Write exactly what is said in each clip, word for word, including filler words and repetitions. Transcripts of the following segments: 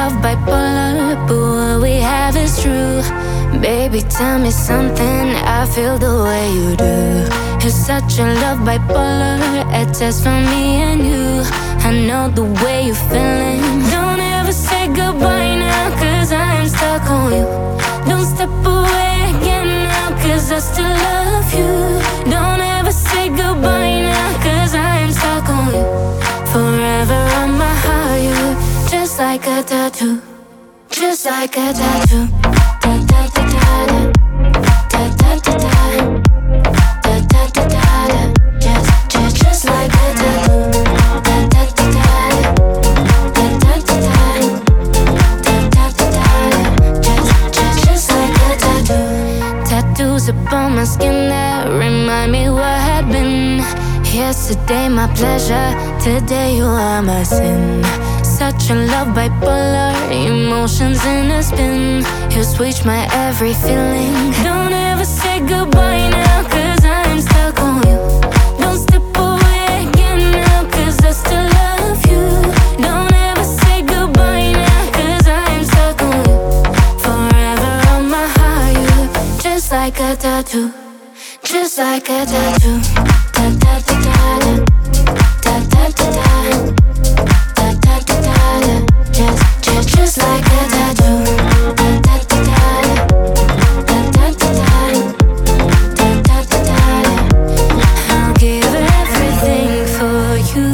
love bipolar, but what we have is true. Baby, tell me something, I feel the way you do. You're such a love bipolar, a test for me and you. I know the way you're feeling. Don't ever say goodbye now, cause I'm stuck on you. Don't step away again now, cause I still love you. Don't ever say goodbye now, cause I'm stuck on you. Forever on my heart, you just like a tattoo, just like a tattoo. Da da da da da, da da da da, da da da da, just, just, just like a tattoo. Da da da da, da da da da, da da da da, just, just, just like a tattoo. Tattoos upon my skin that remind me what had been. Yesterday my pleasure, today you are my sin. Such a love bipolar, emotions in a spin. You switch my every feeling. Don't ever say goodbye now, cause I'm stuck on you. Don't step away again now, cause I still love you. Don't ever say goodbye now, cause I'm stuck on you. Forever on my heart, you just like a tattoo, just like a tattoo. Da da da da da, da da da da, da da da da, just, just, just like a tattoo. Da da da da, da da da da, da da da da. I'll give everything for you.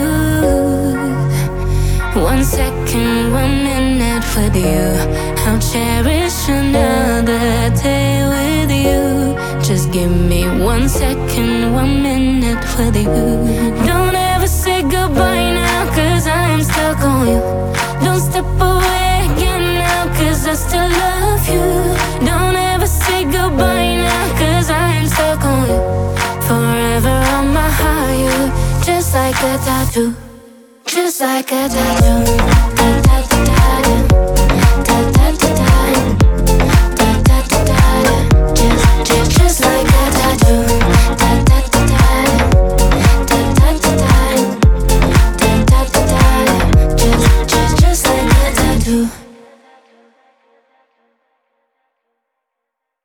One second, one minute with you. I'll cherish another day with you. Just give me one second, one minute with you. Don't ever say goodbye now, cause I'm stuck on you. Don't step away again now, cause I still love you. Don't ever say goodbye now, cause I'm stuck on you. Forever on my heart, you just like a tattoo, just like a tattoo. Da da da da da.